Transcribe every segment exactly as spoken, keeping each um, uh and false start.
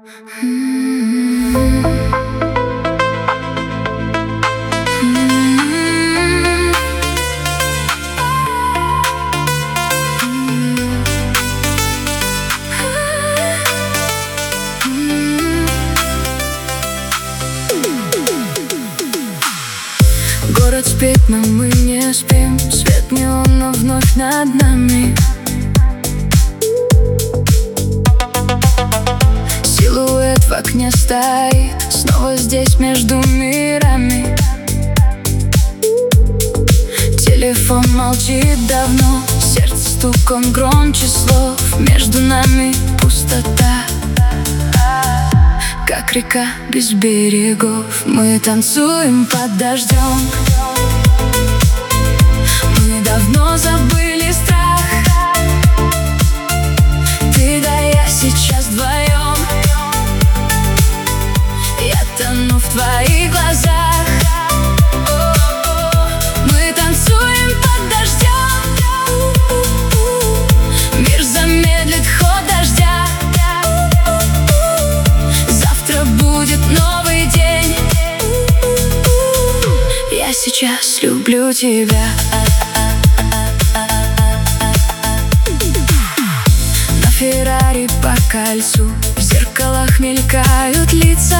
Город спит, но мы не спим. Свет неона вновь над нами. Силуэт в окне стоит, снова здесь между мирами. Телефон молчит давно, сердце стук, он громче слов. Между нами пустота, как река без берегов. Мы танцуем под дождем. Мы давно забыли страх. Ты да я сейчас вдвоем. Я тону в твоих глазах. Мы танцуем под дождем. Мир замедлит ход дождя. Завтра будет новый день. Я сейчас люблю тебя. На Феррари по кольцу, в зеркалах мелькают лица.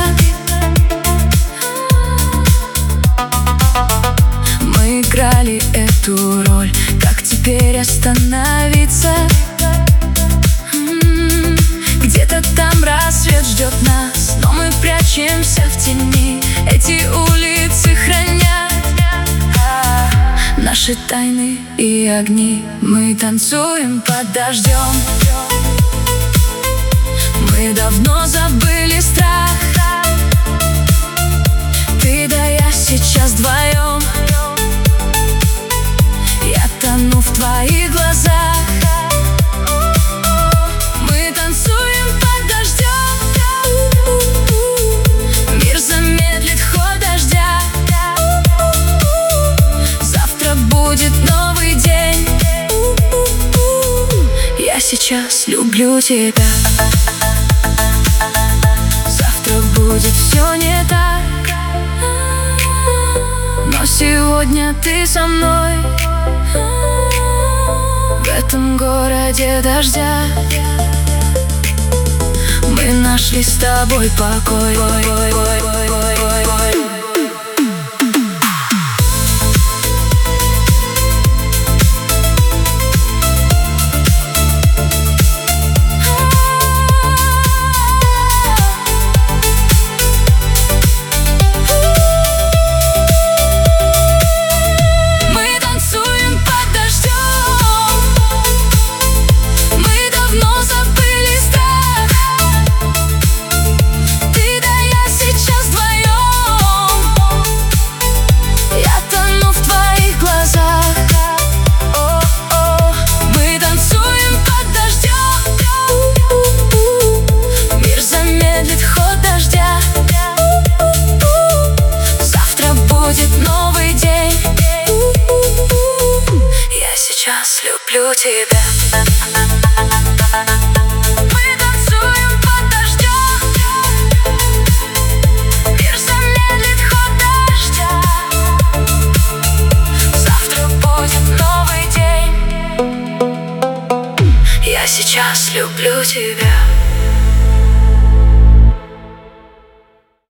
Мы играли эту роль, как теперь остановиться? М-м-м. Где-то там рассвет ждет нас, но мы прячемся в тени. Эти улицы хранят наши тайны и огни. Мы танцуем под дождем. Мы давно забыли страх. Ты да я сейчас вдвоем. Я тону в твоих глазах. Мы танцуем под дождем. Мир замедлит ход дождя. Завтра будет новый день. Я сейчас люблю тебя. Завтра будет все не так, но сегодня ты со мной. В этом городе дождя мы нашли с тобой покой. Новый день. Я сейчас люблю тебя.